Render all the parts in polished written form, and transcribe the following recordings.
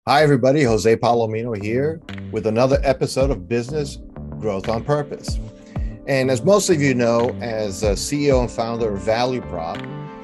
Hi, everybody. Jose Palomino here with another episode of Business Growth on Purpose. And as most of you know, as a CEO and founder of Value Prop,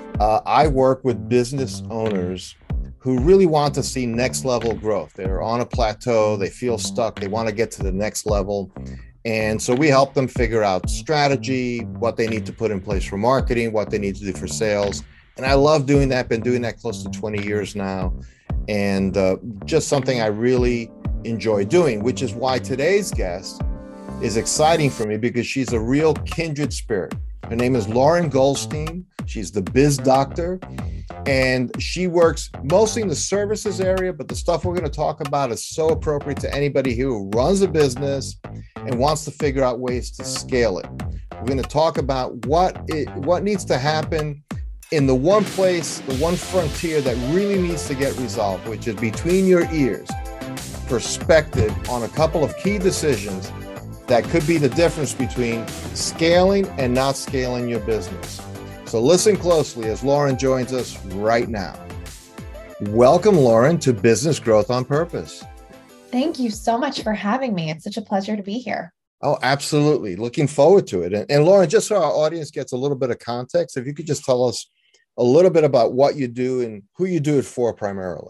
I work with business owners who really want to see next level growth. They're on a plateau, they feel stuck, they want to get to the next level. And so we help them figure out strategy, what they need to put in place for marketing, what they need to do for sales. And I love doing that, been doing that close to 20 years now. And just something I really enjoy doing, which is why today's guest is exciting for me because she's a real kindred spirit. Her name is Lauren Goldstein. She's the biz doctor, and she works mostly in the services area, but the stuff we're going to talk about is so appropriate to anybody who runs a business and wants to figure out ways to scale it. We're going to talk about what needs to happen in the one place, the one frontier that really needs to get resolved, which is between your ears, perspective on a couple of key decisions that could be the difference between scaling and not scaling your business. So listen closely as Lauren joins us right now. Welcome, Lauren, to Business Growth on Purpose. Thank you so much for having me. It's such a pleasure to be here. Oh, absolutely. Looking forward to it. And Lauren, just so our audience gets a little bit of context, if you could just tell us a little bit about what you do and who you do it for primarily.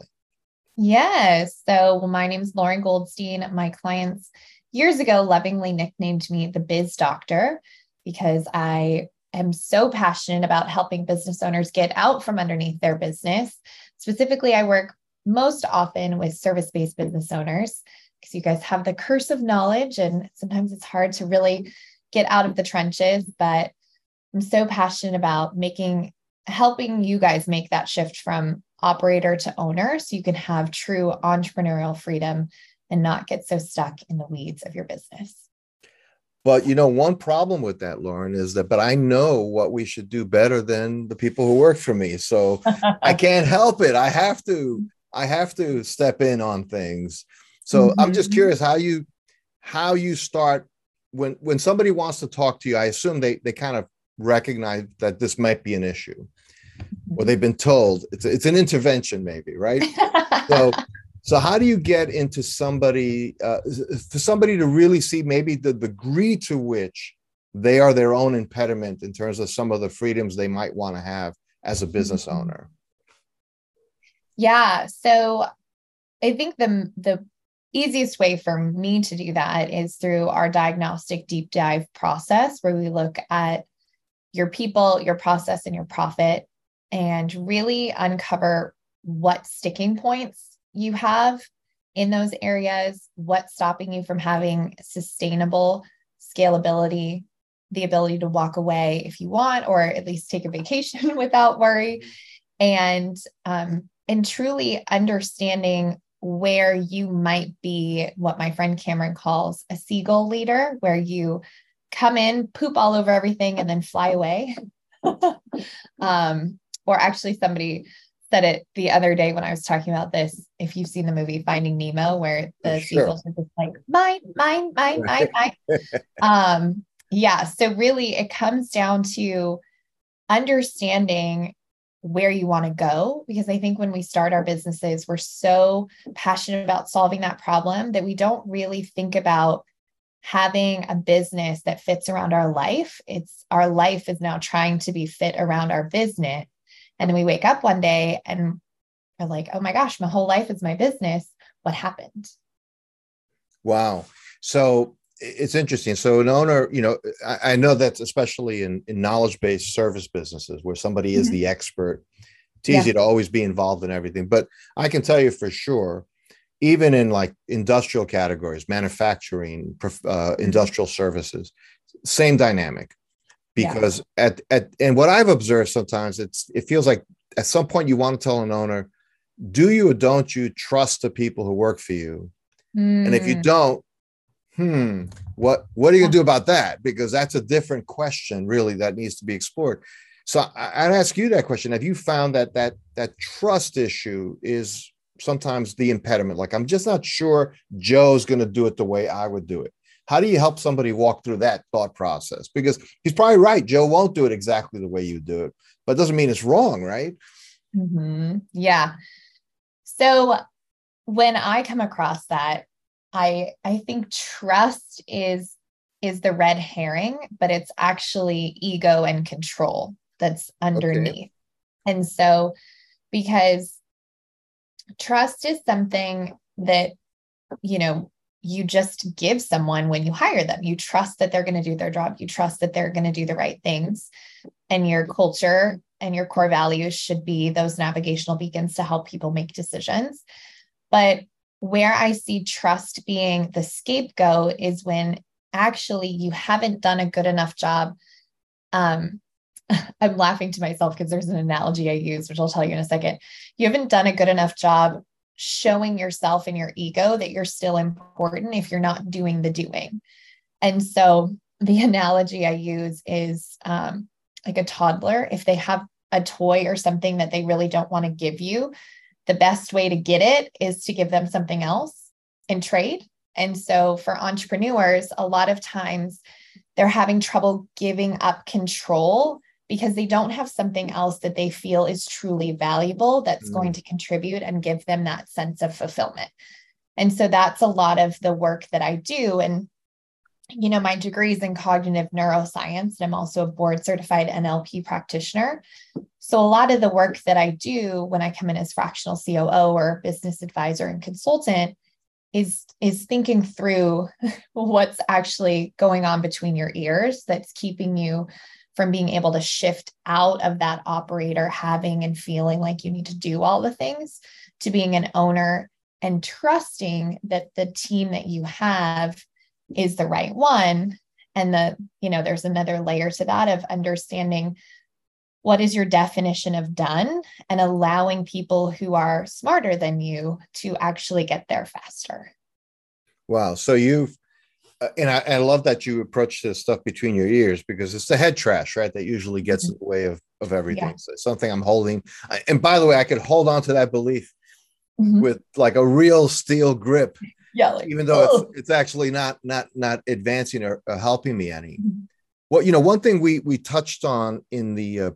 Yes. So my name is Lauren Goldstein. My clients years ago lovingly nicknamed me the Biz Doctor because I am so passionate about helping business owners get out from underneath their business. Specifically, I work most often with service-based business owners because you guys have the curse of knowledge and sometimes it's hard to really get out of the trenches, but I'm so passionate about helping you guys make that shift from operator to owner so you can have true entrepreneurial freedom and not get so stuck in the weeds of your business. But one problem with that, Lauren, is that, but I know what we should do better than the people who work for me. So I can't help it. I have to step in on things. So I'm just curious how you start when somebody wants to talk to you. I assume they kind of recognize that this might be an issue, or they've been told it's an intervention, maybe, right? So how do you get into somebody for somebody to really see maybe the degree to which they are their own impediment in terms of some of the freedoms they might want to have as a business owner? Yeah. So I think the easiest way for me to do that is through our diagnostic deep dive process, where we look at your people, your process, and your profit, and really uncover what sticking points you have in those areas, what's stopping you from having sustainable scalability, the ability to walk away if you want, or at least take a vacation without worry, and truly understanding where you might be what my friend Cameron calls a seagull leader, where you come in, poop all over everything, and then fly away. Or actually somebody said it the other day when I was talking about this. If you've seen the movie Finding Nemo, where the seagulls are just like, mine, mine, mine, mine, mine. Yeah. So really it comes down to understanding where you want to go, because I think when we start our businesses, we're so passionate about solving that problem that we don't really think about having a business that fits around our life. Our life is now trying to be fit around our business. And then we wake up one day and we're like, oh my gosh, my whole life is my business. What happened? Wow. So it's interesting. So an owner, I know that's especially in knowledge-based service businesses where somebody is the expert. It's easy to always be involved in everything. But I can tell you for sure, even in like industrial categories, manufacturing, industrial services, same dynamic. Because and what I've observed sometimes, it feels like at some point you want to tell an owner, do you or don't you trust the people who work for you? And if you don't, what are you going to do about that? Because that's a different question, really, that needs to be explored. So I'd ask you that question. Have you found that trust issue is sometimes the impediment? Like, I'm just not sure Joe's going to do it the way I would do it. How do you help somebody walk through that thought process? Because he's probably right. Joe won't do it exactly the way you do it, but it doesn't mean it's wrong, right? Yeah. So when I come across that, I think trust is the red herring, but it's actually ego and control that's underneath. Okay. And so, because trust is something that, you know, you just give someone when you hire them. You trust that they're going to do their job. You trust that they're going to do the right things. And your culture and your core values should be those navigational beacons to help people make decisions. But where I see trust being the scapegoat is when actually you haven't done a good enough job. I'm laughing to myself because there's an analogy I use, which I'll tell you in a second. You haven't done a good enough job showing yourself and your ego that you're still important if you're not doing the doing. And so the analogy I use is like a toddler. If they have a toy or something that they really don't want to give you, the best way to get it is to give them something else in trade. And so for entrepreneurs, a lot of times they're having trouble giving up control because they don't have something else that they feel is truly valuable that's going to contribute and give them that sense of fulfillment. And so that's a lot of the work that I do. And, you know, my degree is in cognitive neuroscience, and I'm also a board certified NLP practitioner. So a lot of the work that I do when I come in as fractional COO or business advisor and consultant is thinking through what's actually going on between your ears that's keeping you from being able to shift out of that operator having and feeling like you need to do all the things to being an owner and trusting that the team that you have is the right one. And there's another layer to that of understanding what is your definition of done and allowing people who are smarter than you to actually get there faster. Wow. So I love that you approach this stuff between your ears, because it's the head trash, right? That usually gets in the way of everything. Yeah. So it's something I'm holding. And by the way, I could hold on to that belief with like a real steel grip. Yeah. Like, even though it's actually not advancing or helping me any. Well, one thing we touched on in the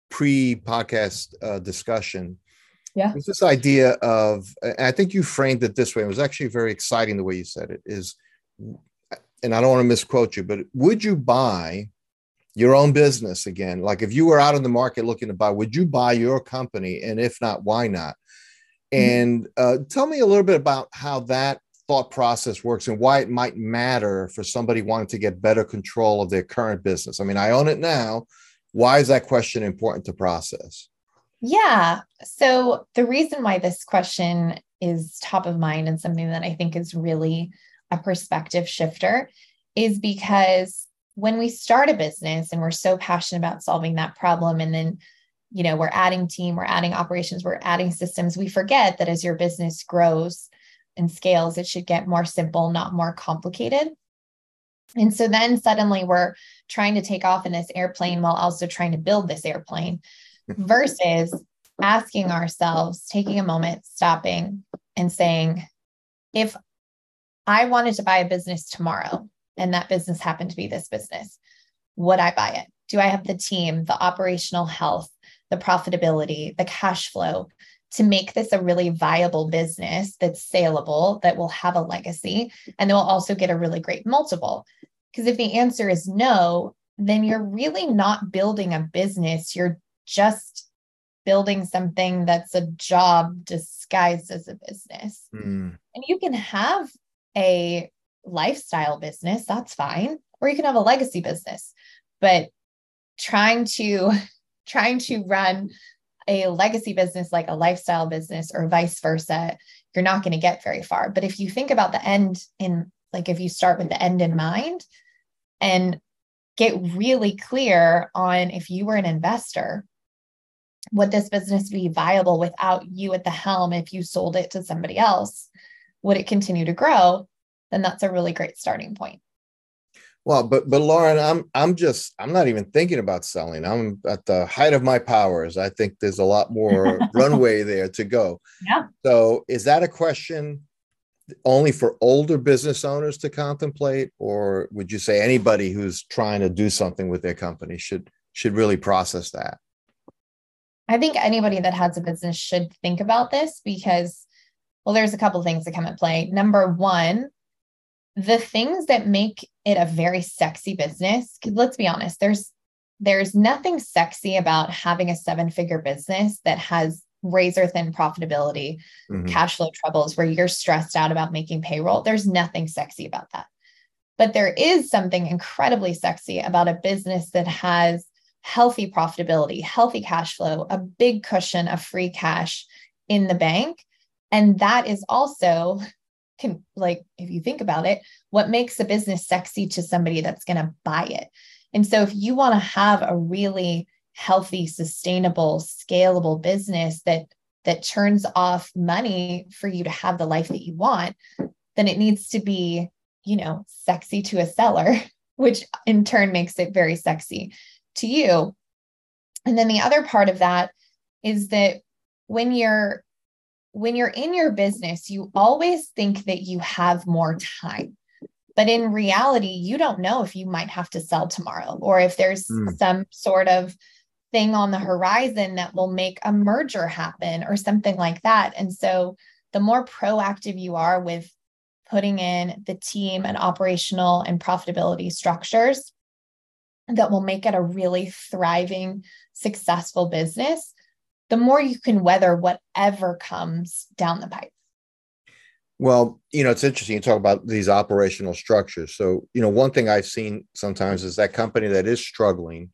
pre-podcast discussion was this idea of, and I think you framed it this way. It was actually very exciting the way you said it is, and I don't want to misquote you, but would you buy your own business again? Like if you were out in the market looking to buy, would you buy your company? And if not, why not? And tell me a little bit about how that thought process works and why it might matter for somebody wanting to get better control of their current business. I mean, I own it now. Why is that question important to process? Yeah. So the reason why this question is top of mind and something that I think is really a perspective shifter is because when we start a business and we're so passionate about solving that problem, and then, we're adding team, we're adding operations, we're adding systems, we forget that as your business grows and scales, it should get more simple, not more complicated. And so then suddenly we're trying to take off in this airplane while also trying to build this airplane versus asking ourselves, taking a moment, stopping and saying, if I wanted to buy a business tomorrow and that business happened to be this business, would I buy it? Do I have the team, the operational health, the profitability, the cash flow to make this a really viable business that's saleable, that will have a legacy, and that will also get a really great multiple? Because if the answer is no, then you're really not building a business. You're just building something that's a job disguised as a business. And you can have a lifestyle business, that's fine, or you can have a legacy business. But trying to run a legacy business like a lifestyle business or vice versa, you're not going to get very far. But if you think about the end if you start with the end in mind and get really clear on, if you were an investor, would this business be viable without you at the helm? If you sold it to somebody else, would it continue to grow? Then that's a really great starting point. Well, but Lauren, I'm not even thinking about selling. I'm at the height of my powers. I think there's a lot more runway there to go. Yeah. So is that a question only for older business owners to contemplate, or would you say anybody who's trying to do something with their company should really process that? I think anybody that has a business should think about this, because Well, there's a couple of things that come at play. Number one, the things that make it a very sexy business, 'cause let's be honest, there's nothing sexy about having a 7-figure business that has razor thin profitability, cash flow troubles where you're stressed out about making payroll. There's nothing sexy about that. But there is something incredibly sexy about a business that has healthy profitability, healthy cash flow, a big cushion of free cash in the bank. And that is also, if you think about it, what makes a business sexy to somebody that's going to buy it. And so if you want to have a really healthy, sustainable, scalable business that turns off money for you to have the life that you want, then it needs to be, sexy to a seller, which in turn makes it very sexy to you. And then the other part of that is that when you're in your business, you always think that you have more time. But in reality, you don't know if you might have to sell tomorrow or if there's some sort of thing on the horizon that will make a merger happen or something like that. And so the more proactive you are with putting in the team and operational and profitability structures that will make it a really thriving, successful business, the more you can weather whatever comes down the pipe. Well, it's interesting you talk about these operational structures. So, one thing I've seen sometimes is that company that is struggling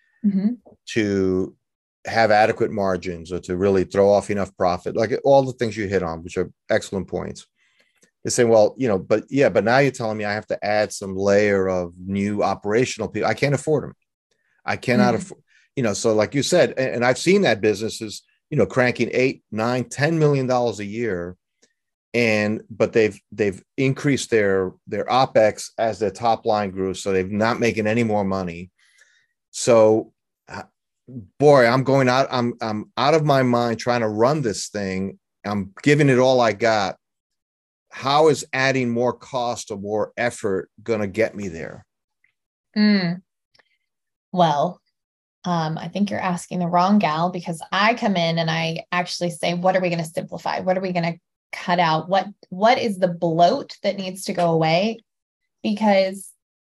to have adequate margins or to really throw off enough profit, like all the things you hit on, which are excellent points. They say, well, but now you're telling me I have to add some layer of new operational people. I can't afford them. I cannot afford, so like you said, and I've seen that businesses, cranking $8, $9, $10 million a year. But they've increased their OpEx as their top line grew. So they're not making any more money. So boy, I'm going out. I'm out of my mind trying to run this thing. I'm giving it all I got. How is adding more cost or more effort going to get me there? Well, I think you're asking the wrong gal, because I come in and I actually say, what are we going to simplify? What are we going to cut out? What is the bloat that needs to go away? Because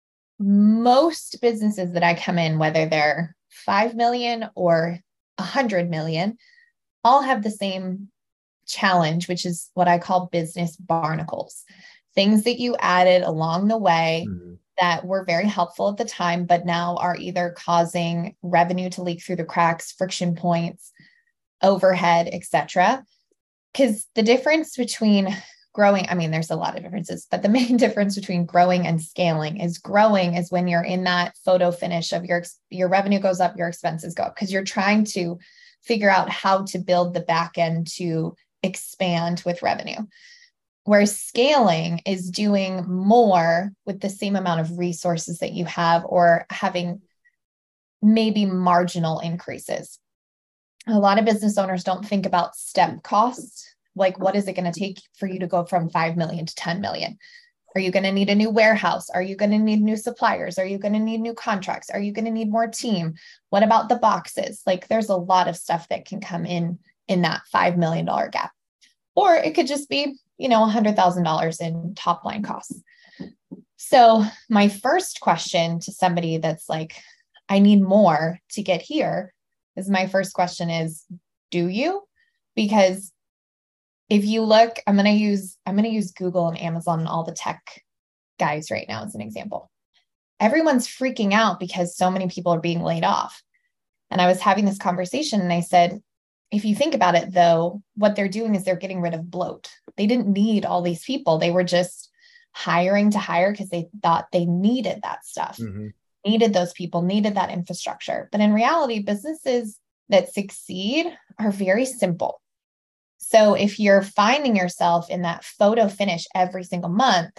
most businesses that I come in, whether they're 5 million or 100 million, all have the same challenge, which is what I call business barnacles. Things that you added along the way that were very helpful at the time, but now are either causing revenue to leak through the cracks, friction points, overhead, etc. Because the difference between growing, there's a lot of differences, but the main difference between growing and scaling is when you're in that photo finish of your revenue goes up, your expenses go up, because you're trying to figure out how to build the back end to expand with revenue. Whereas scaling is doing more with the same amount of resources that you have, or having maybe marginal increases. A lot of business owners don't think about step costs. Like, what is it going to take for you to go from 5 million to 10 million? Are you going to need a new warehouse? Are you going to need new suppliers? Are you going to need new contracts? Are you going to need more team? What about the boxes? Like, there's a lot of stuff that can come in that $5 million gap. Or it could just be, $100,000 in top line costs. So my first question to somebody that's like, I need more to get here, my first question is, do you? Because if you look, I'm going to use Google and Amazon and all the tech guys right now as an example. Everyone's freaking out because so many people are being laid off. And I was having this conversation and I said, if you think about it, though, what they're doing is they're getting rid of bloat. They didn't need all these people. They were just hiring to hire because they thought they needed that stuff, needed those people, needed that infrastructure. But in reality, businesses that succeed are very simple. So if you're finding yourself in that photo finish every single month,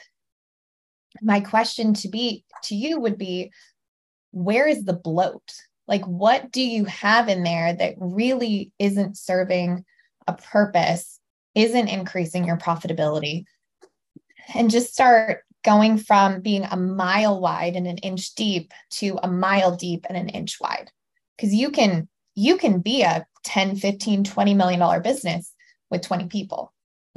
my question to you would be, where is the bloat? Like, what do you have in there that really isn't serving a purpose, isn't increasing your profitability? And just start going from being a mile wide and an inch deep to a mile deep and an inch wide. Because you can be a 10, 15, $20 million business with 20 people. Like,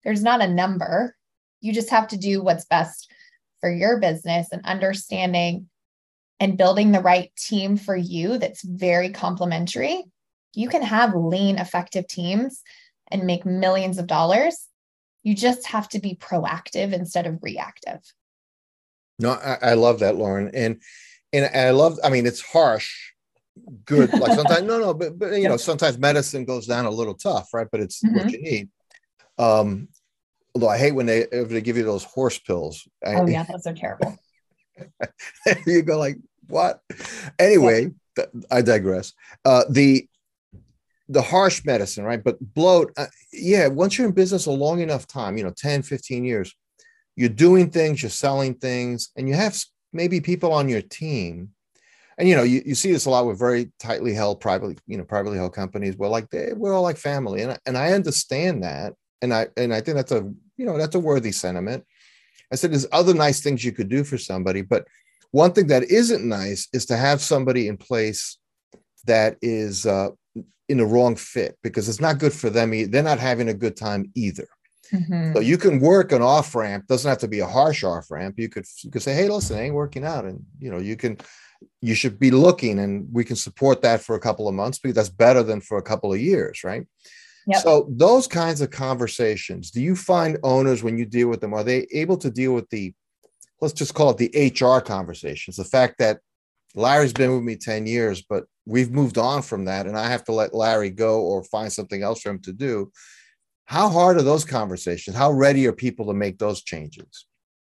There's not a number. You just have to do what's best for your business, and understanding and building the right team for you that's very complementary. You can have lean, effective teams and make millions of dollars. You just have to be proactive instead of reactive. No, I love that, Lauren. And I love, I mean, it's harsh, good. Like sometimes, but you know, sometimes medicine goes down a little tough, right? But it's what you need. Although I hate when they give you those horse pills. Oh yeah, those are terrible. You go like, what? Anyway, I digress. The harsh medicine, right? But bloat, once you're in business a long enough time, 10, 15 years, you're doing things, you're selling things, and you have maybe people on your team. And, you see this a lot with very tightly held, privately held companies where we're all like family. And I understand that. And I think that's a worthy sentiment. I said, there's other nice things you could do for somebody, but one thing that isn't nice is to have somebody in place that is in the wrong fit, because it's not good for them. They're not having a good time either. So you can work an off ramp. Doesn't have to be a harsh off ramp. You could say, hey, listen, it ain't working out. And, you should be looking, and we can support that for a couple of months, because that's better than for a couple of years. Right. Yep. So those kinds of conversations, do you find owners, when you deal with them, are they able to deal with let's just call it the HR conversations? The fact that Larry's been with me 10 years, but we've moved on from that, and I have to let Larry go or find something else for him to do. How hard are those conversations? How ready are people to make those changes?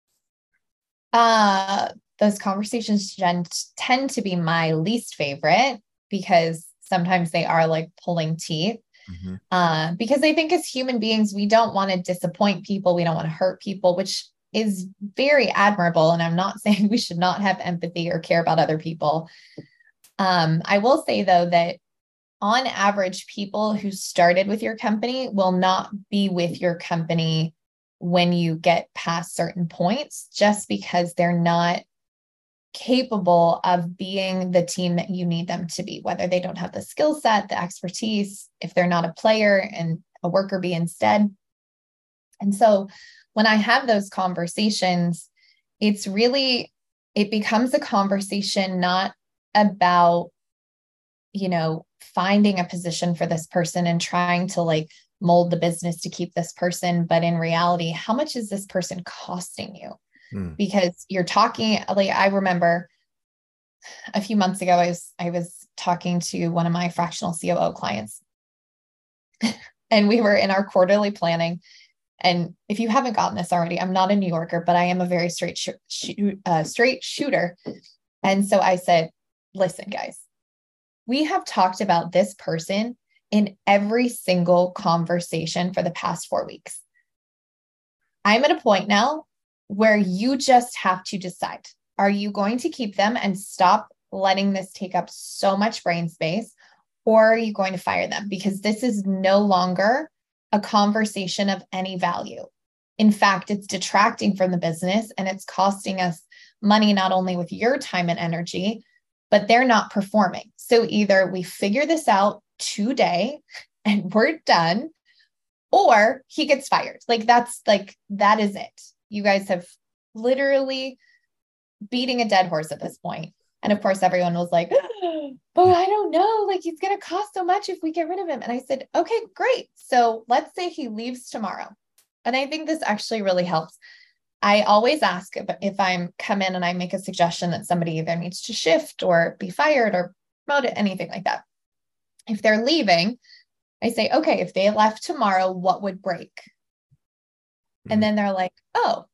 Those conversations tend to be my least favorite, because sometimes they are like pulling teeth. Because I think as human beings, we don't want to disappoint people. We don't want to hurt people, which is very admirable. And I'm not saying we should not have empathy or care about other people. I will say, though, that on average, people who started with your company will not be with your company when you get past certain points, just because they're not capable of being the team that you need them to be, whether they don't have the skill set, the expertise, if they're not a player and a worker bee instead. And so when I have those conversations, it becomes a conversation not about, finding a position for this person and trying to mold the business to keep this person, but in reality, how much is this person costing you? Because you're talking, I remember a few months ago, I was talking to one of my fractional COO clients, and we were in our quarterly planning. And if you haven't gotten this already, I'm not a New Yorker, but I am a very straight shooter. And so I said, listen, guys, we have talked about this person in every single conversation for the past 4 weeks. I'm at a point now where you just have to decide, are you going to keep them and stop letting this take up so much brain space, or are you going to fire them? Because this is no longer a conversation of any value. In fact, it's detracting from the business, and it's costing us money, not only with your time and energy, but they're not performing. So either we figure this out today and we're done, or he gets fired. That is it. You guys have literally beating a dead horse at this point. And of course, everyone was like, but I don't know, he's going to cost so much if we get rid of him. And I said, okay, great. So let's say he leaves tomorrow. And I think this actually really helps. I always ask if I'm come in and I make a suggestion that somebody either needs to shift or be fired or promoted, anything like that. If they're leaving, I say, okay, if they left tomorrow, what would break? And then they're like, oh,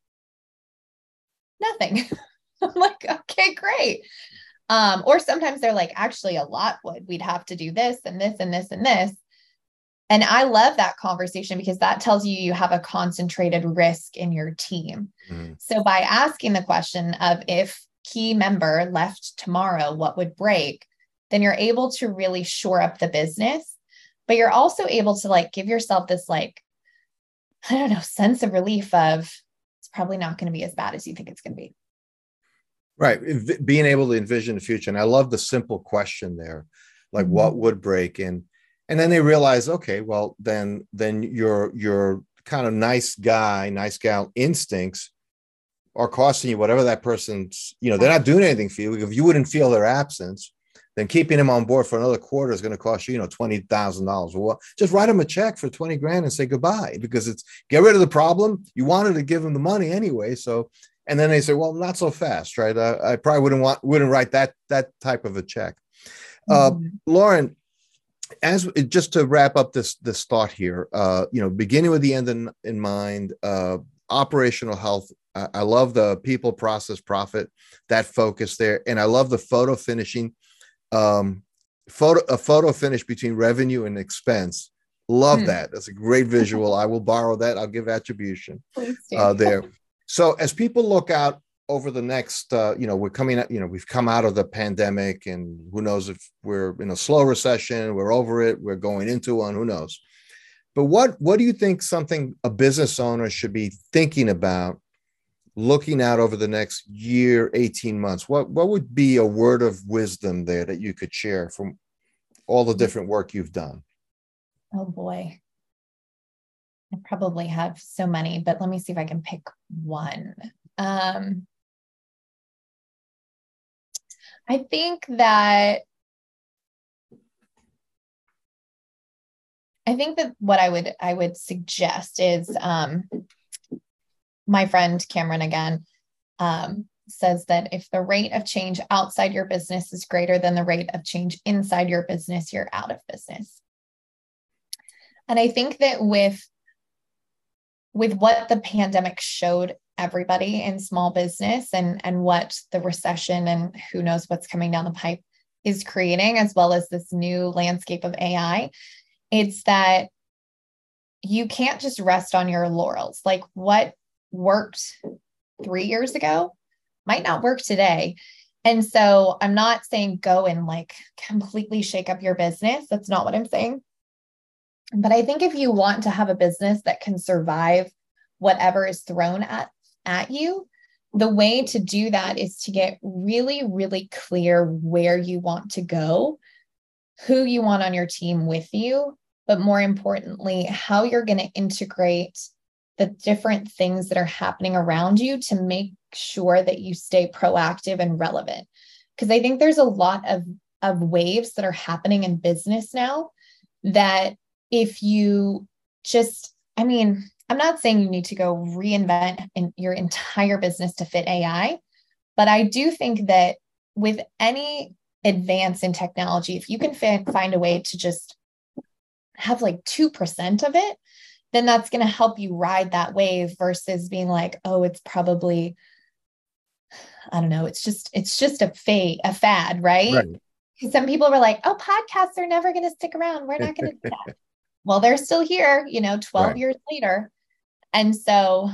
nothing. I'm like, okay, great. Or sometimes they're like, actually a lot would. We'd have to do this and this and this and this. And I love that conversation, because that tells you have a concentrated risk in your team. So by asking the question of, if key member left tomorrow, what would break? Then you're able to really shore up the business, but you're also able to give yourself this sense of relief of, it's probably not going to be as bad as you think it's going to be. Right. Being able to envision the future. And I love the simple question there, what would break? And then they realize, okay, well, then your kind of nice guy, nice gal instincts are costing you whatever that person's, they're not doing anything for you. If you wouldn't feel their absence, then keeping them on board for another quarter is going to cost you, $20,000. Well, just write them a check for 20 grand and say goodbye, because it's get rid of the problem. You wanted to give them the money anyway. So, and then they say, well, not so fast, right? I probably wouldn't write that type of a check. Lauren, just to wrap up this thought here, beginning with the end in mind, operational health. I love the people, process, profit, that focus there. And I love the photo finishing, photo finish between revenue and expense. Love that. That's a great visual. I will borrow that. I'll give attribution there. So as people look out over the next, we're coming out, we've come out of the pandemic, and who knows if we're in a slow recession, we're over it, we're going into one, who knows? But what do you think something a business owner should be thinking about looking out over the next year, 18 months? What would be a word of wisdom there that you could share from all the different work you've done? Oh boy. I probably have so many, but let me see if I can pick one. I think that what I would suggest is, my friend Cameron again says that if the rate of change outside your business is greater than the rate of change inside your business, you're out of business. And I think that with what the pandemic showed everybody in small business and what the recession and who knows what's coming down the pipe is creating, as well as this new landscape of AI, it's that you can't just rest on your laurels. Like what worked 3 years ago might not work today. And so I'm not saying go and like completely shake up your business. That's not what I'm saying. But I think if you want to have a business that can survive whatever is thrown at you, the way to do that is to get really, really clear where you want to go, who you want on your team with you, but more importantly, how you're going to integrate the different things that are happening around you to make sure that you stay proactive and relevant. Because I think there's a lot of waves that are happening in business now that if you just, I'm not saying you need to go reinvent your entire business to fit AI, but I do think that with any advance in technology, if you can find a way to just have like 2% of it, then that's going to help you ride that wave versus being like, oh, it's probably, I don't know, it's just a fad, right? Because some people were like, oh, podcasts are never going to stick around. We're not going to do that. Well, they're still here, 12 years later. And so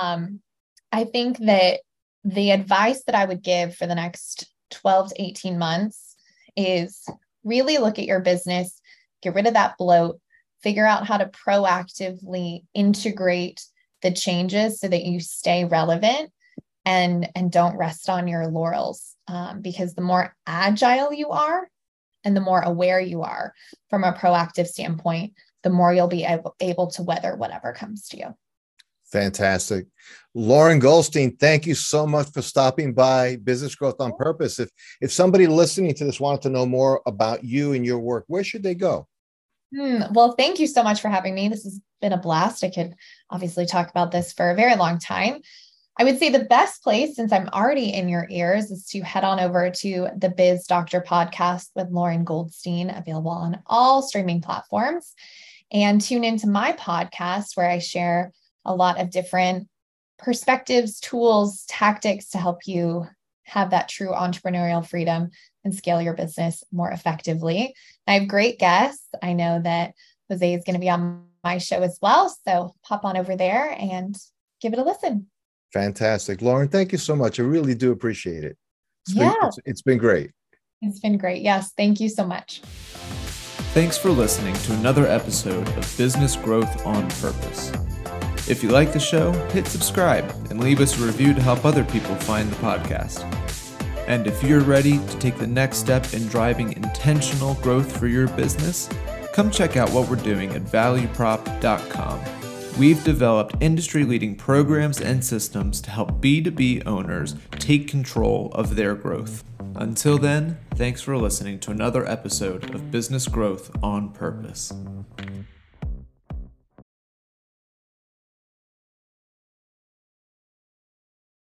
I think that the advice that I would give for the next 12 to 18 months is really look at your business, get rid of that bloat, figure out how to proactively integrate the changes so that you stay relevant and don't rest on your laurels. Because the more agile you are and the more aware you are from a proactive standpoint, the more you'll be able to weather whatever comes to you. Fantastic. Lauren Goldstein, thank you so much for stopping by Business Growth on Purpose. If somebody listening to this wanted to know more about you and your work, where should they go? Well, thank you so much for having me. This has been a blast. I could obviously talk about this for a very long time. I would say the best place, since I'm already in your ears, is to head on over to the Biz Doctor podcast with Lauren Goldstein, available on all streaming platforms, and tune into my podcast where I share a lot of different perspectives, tools, tactics to help you have that true entrepreneurial freedom and scale your business more effectively. I have great guests. I know that Jose is going to be on my show as well. So pop on over there and give it a listen. Fantastic. Lauren, thank you so much. I really do appreciate it. It's been great. It's been great. Yes. Thank you so much. Thanks for listening to another episode of Business Growth on Purpose. If you like the show, hit subscribe and leave us a review to help other people find the podcast. And if you're ready to take the next step in driving intentional growth for your business, come check out what we're doing at valueprop.com. we've developed industry-leading programs and systems to help B2B owners take control of their growth. Until then, thanks for listening to another episode of Business Growth on Purpose.